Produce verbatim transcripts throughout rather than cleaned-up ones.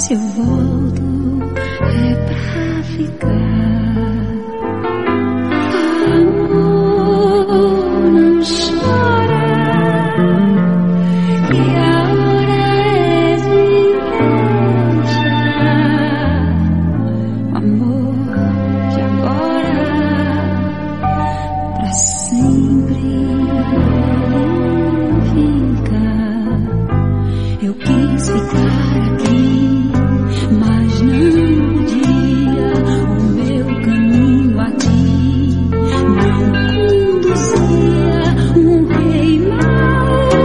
Se eu volto é pra ficar. Amor, não chora, que a hora é de deixar. Amor de agora pra sempre fica. Eu quis ficar aqui, mas não podia. O meu caminho aqui não conduzia. Um rei mal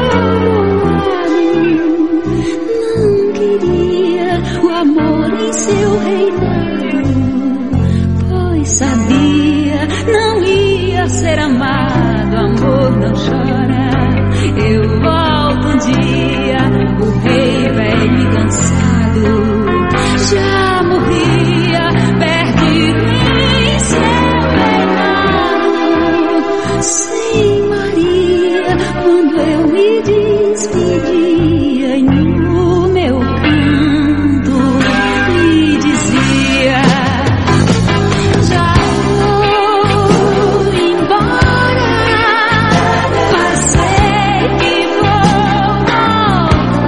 coroado não queria o amor em seu reinado, pois sabia não ia ser amado. Amor, não chora, eu volto um dia. O rei velho e cansado já morria, perdido em seu reinado. Sem Maria, quando eu me despedia, e no meu canto me dizia: já vou embora, mas sei que vou voltar.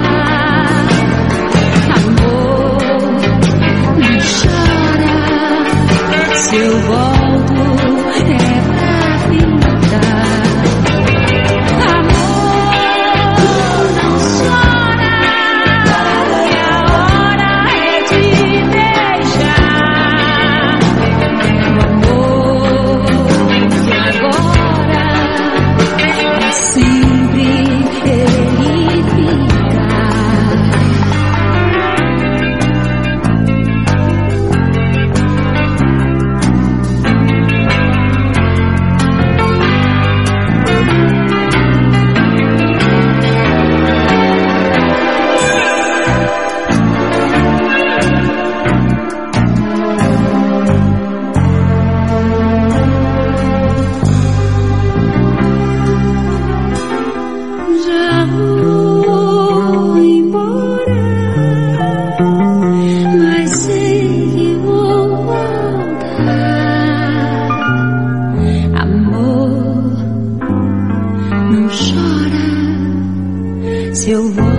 Amor, não chora, se eu volto é pra ficar. Amor, não chora, que a hora é de deixar. O amor de agora pra sempre ele fica. Já vou embora, mas sei que vou voltar. Amor, não chora, se eu volto